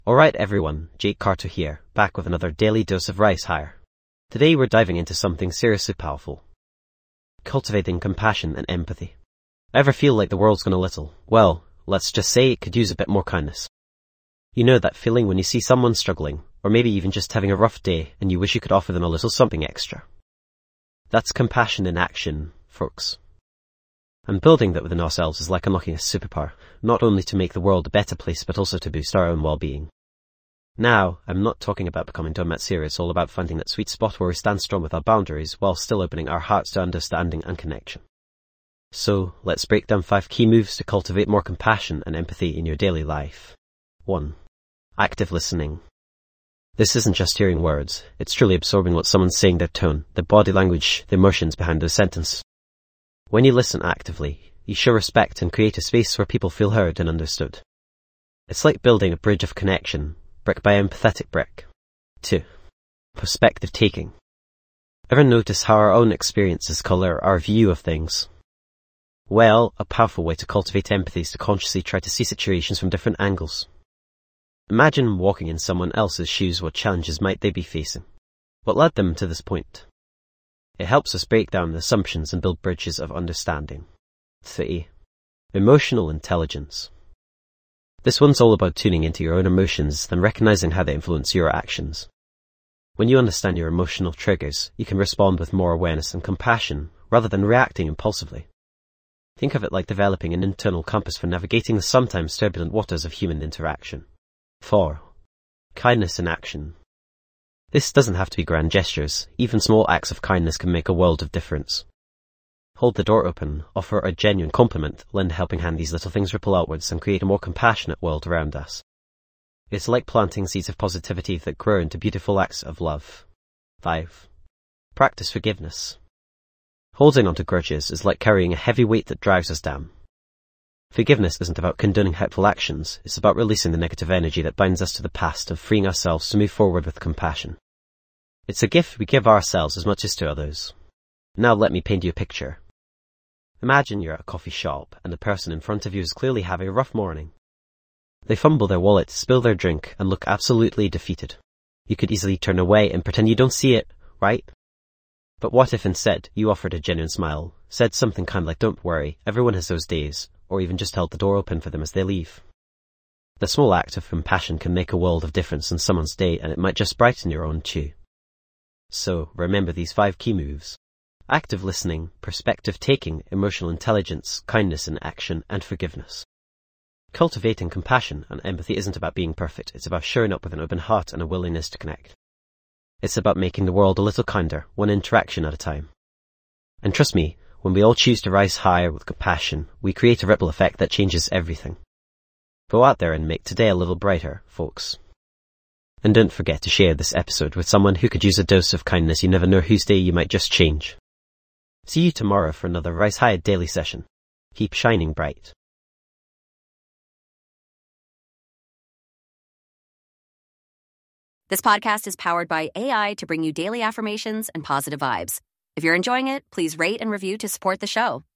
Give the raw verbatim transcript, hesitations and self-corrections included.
Alright everyone, Jake Carter here, back with another daily dose of Rise Higher. Today we're diving into something seriously powerful. Cultivating compassion and empathy. Ever feel like the world's gone a little, well, let's just say it could use a bit more kindness. You know that feeling when you see someone struggling, or maybe even just having a rough day, and you wish you could offer them a little something extra. That's compassion in action, folks. And building that within ourselves is like unlocking a superpower, not only to make the world a better place, but also to boost our own well-being. Now, I'm not talking about becoming done that serious, it's all about finding that sweet spot where we stand strong with our boundaries, while still opening our hearts to understanding and connection. So, let's break down five key moves to cultivate more compassion and empathy in your daily life. one. Active listening. This isn't just hearing words, it's truly absorbing what someone's saying, their tone, their body language, the emotions behind their sentence. When you listen actively, you show respect and create a space where people feel heard and understood. It's like building a bridge of connection, brick by empathetic brick. two. Perspective taking. Ever notice how our own experiences colour our view of things? Well, a powerful way to cultivate empathy is to consciously try to see situations from different angles. Imagine walking in someone else's shoes. What challenges might they be facing? What led them to this point? It helps us break down assumptions and build bridges of understanding. three. Emotional intelligence. This one's all about tuning into your own emotions, then recognizing how they influence your actions. When you understand your emotional triggers, you can respond with more awareness and compassion, rather than reacting impulsively. Think of it like developing an internal compass for navigating the sometimes turbulent waters of human interaction. four. Kindness in action. This doesn't have to be grand gestures, even small acts of kindness can make a world of difference. Hold the door open, offer a genuine compliment, lend a helping hand. These little things ripple outwards and create a more compassionate world around us. It's like planting seeds of positivity that grow into beautiful acts of love. five. Practice forgiveness. Holding onto grudges is like carrying a heavy weight that drives us down. Forgiveness isn't about condoning hurtful actions, it's about releasing the negative energy that binds us to the past and freeing ourselves to move forward with compassion. It's a gift we give ourselves as much as to others. Now let me paint you a picture. Imagine you're at a coffee shop and the person in front of you is clearly having a rough morning. They fumble their wallet, spill their drink, and look absolutely defeated. You could easily turn away and pretend you don't see it, right? But what if instead you offered a genuine smile, said something kind like "Don't worry, everyone has those days," or even just held the door open for them as they leave? The small act of compassion can make a world of difference in someone's day, and it might just brighten your own too. So, remember these five key moves. Active listening, perspective taking, emotional intelligence, kindness in action, and forgiveness. Cultivating compassion and empathy isn't about being perfect, it's about showing up with an open heart and a willingness to connect. It's about making the world a little kinder, one interaction at a time. And trust me, when we all choose to rise higher with compassion, we create a ripple effect that changes everything. Go out there and make today a little brighter, folks. And don't forget to share this episode with someone who could use a dose of kindness. You never know whose day you might just change. See you tomorrow for another Rise Higher daily session. Keep shining bright. This podcast is powered by A I to bring you daily affirmations and positive vibes. If you're enjoying it, please rate and review to support the show.